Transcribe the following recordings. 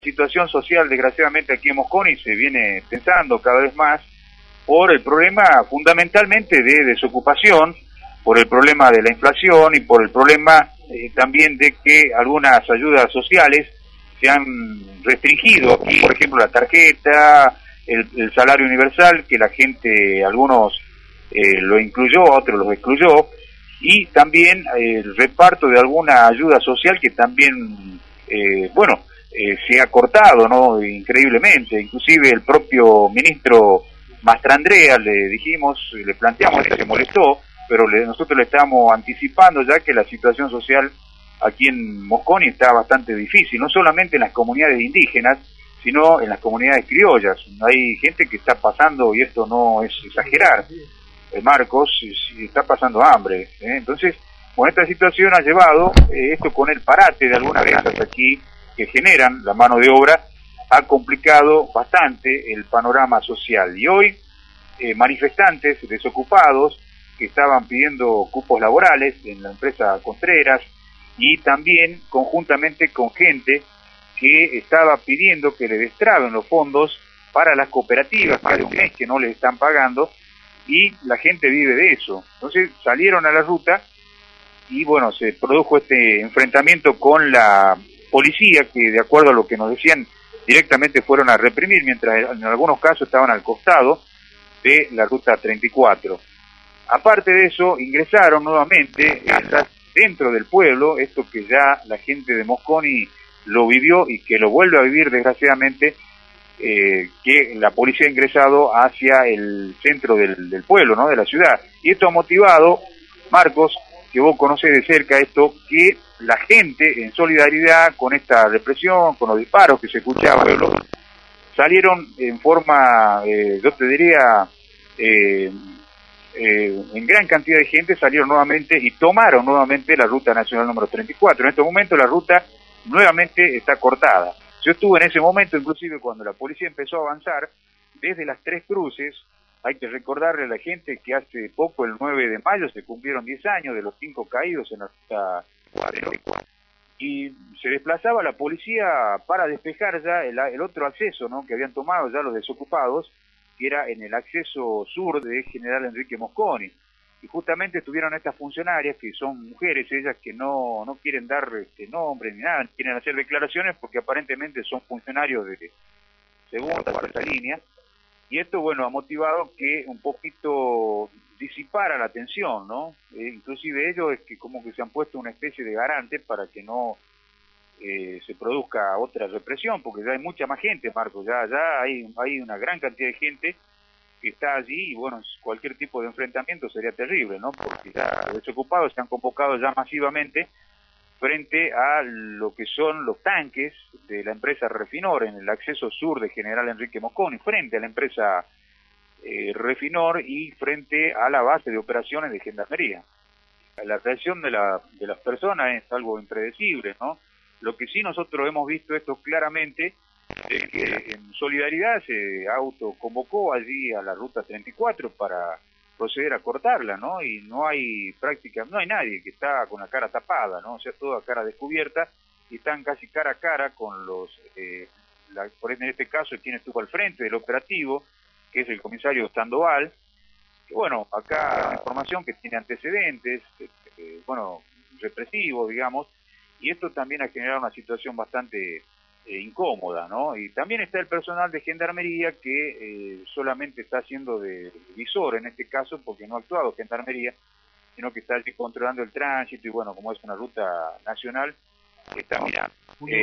Situación social, desgraciadamente, aquí en Mosconi se viene tensando cada vez más por el problema fundamentalmente de desocupación, por el problema de la inflación y por el problema también de que algunas ayudas sociales se han restringido, por ejemplo la tarjeta, el salario universal, que la gente, algunos lo incluyó, otros los excluyó, y también el reparto de alguna ayuda social que también, se ha cortado, ¿no? Increíblemente. Inclusive el propio ministro Mastrandrea le dijimos, le planteamos, se molestó, pero nosotros le estamos anticipando ya que la situación social aquí en Mosconi está bastante difícil, no solamente en las comunidades indígenas, sino en las comunidades criollas. Hay gente que está pasando, y esto no es exagerar, Marcos, está pasando hambre. Entonces, esta situación ha llevado, esto con el parate de algunas empresas aquí, que generan la mano de obra, ha complicado bastante el panorama social. Y hoy, manifestantes desocupados que estaban pidiendo cupos laborales en la empresa Contreras y también conjuntamente con gente que estaba pidiendo que le destraben los fondos para las cooperativas, más de un mes que no les están pagando, y la gente vive de eso. Entonces salieron a la ruta y se produjo este enfrentamiento con la policía, que de acuerdo a lo que nos decían directamente fueron a reprimir, mientras en algunos casos estaban al costado de la ruta 34. Aparte de eso, ingresaron nuevamente dentro del pueblo, esto que ya la gente de Mosconi lo vivió y que lo vuelve a vivir desgraciadamente, que la policía ha ingresado hacia el centro del pueblo, ¿no? De la ciudad. Y esto ha motivado, Marcos, que vos conocés de cerca esto, que la gente en solidaridad con esta represión, con los disparos que se escuchaban, salieron en forma, yo te diría, en gran cantidad de gente salieron nuevamente y tomaron nuevamente la ruta nacional número 34. En este momento la ruta nuevamente está cortada. Yo estuve en ese momento, inclusive cuando la policía empezó a avanzar desde las Tres Cruces. Hay que recordarle a la gente que hace poco, el 9 de mayo, se cumplieron 10 años de los 5 caídos en la ruta 4, y se desplazaba la policía para despejar ya el otro acceso, ¿no?, que habían tomado ya los desocupados, que era en el acceso sur de General Enrique Mosconi. Y justamente estuvieron estas funcionarias, que son mujeres, ellas que no quieren dar nombre ni nada, quieren hacer declaraciones porque aparentemente son funcionarios de segunda, cuarta línea. Y esto, ha motivado que un poquito disipara la tensión, ¿no? Inclusive ellos es que como que se han puesto una especie de garante para que no se produzca otra represión, porque ya hay mucha más gente, Marcos, ya hay una gran cantidad de gente que está allí, y cualquier tipo de enfrentamiento sería terrible, ¿no? Porque ya los desocupados se han convocado ya masivamente frente a lo que son los tanques de la empresa Refinor en el acceso sur de General Enrique Mosconi, frente a la empresa Refinor y frente a la base de operaciones de Gendarmería. La reacción de las personas es algo impredecible, ¿no? Lo que sí nosotros hemos visto esto claramente es que en solidaridad se autoconvocó allí a la ruta 34 para proceder a cortarla, ¿no? Y no hay nadie que está con la cara tapada, ¿no? O sea, toda cara descubierta, y están casi cara a cara con los, por en este caso, quien estuvo al frente del operativo, que es el comisario Sandoval, que acá una información que tiene antecedentes, represivos, digamos, y esto también ha generado una situación bastante incómoda, ¿no? Y también está el personal de Gendarmería que solamente está haciendo de visor en este caso, porque no ha actuado Gendarmería, sino que está allí controlando el tránsito, y como es una ruta nacional, está mirando.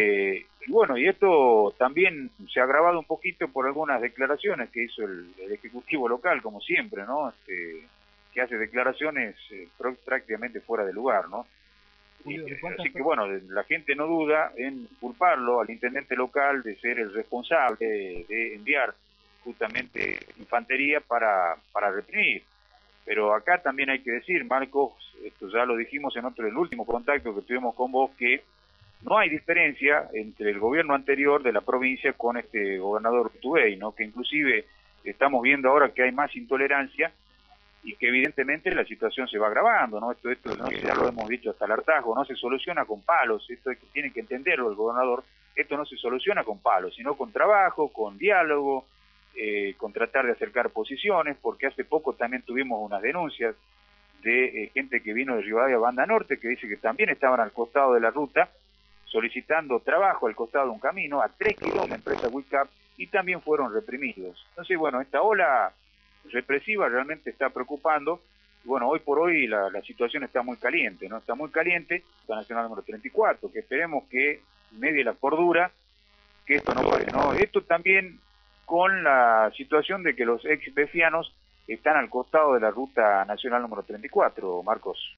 Y esto también se ha agravado un poquito por algunas declaraciones que hizo el Ejecutivo local, como siempre, ¿no? Que hace declaraciones prácticamente fuera de lugar, ¿no? Así que la gente no duda en culparlo al intendente local de ser el responsable de enviar justamente infantería para reprimir. Pero acá también hay que decir, Marcos, esto ya lo dijimos en el último contacto que tuvimos con vos, que no hay diferencia entre el gobierno anterior de la provincia con este gobernador Tubey, ¿no? Que inclusive estamos viendo ahora que hay más intolerancia y que evidentemente la situación se va agravando, ¿no? Esto ¿no? Ya lo hemos dicho hasta el hartazgo, no se soluciona con palos, esto es que tiene que entenderlo el gobernador, esto no se soluciona con palos, sino con trabajo, con diálogo, con tratar de acercar posiciones, porque hace poco también tuvimos unas denuncias de gente que vino de Rivadavia Banda Norte, que dice que también estaban al costado de la ruta, solicitando trabajo al costado de un camino, a 3 kilómetros de la empresa WICAP, y también fueron reprimidos. Entonces, bueno, esta ola represiva realmente está preocupando. Bueno, hoy por hoy la situación está muy caliente, ¿no? Está muy caliente, la nacional número 34, que esperemos que medie la cordura, que esto no pare, ¿no? Esto también con la situación de que los ex befianos están al costado de la ruta nacional número 34, Marcos.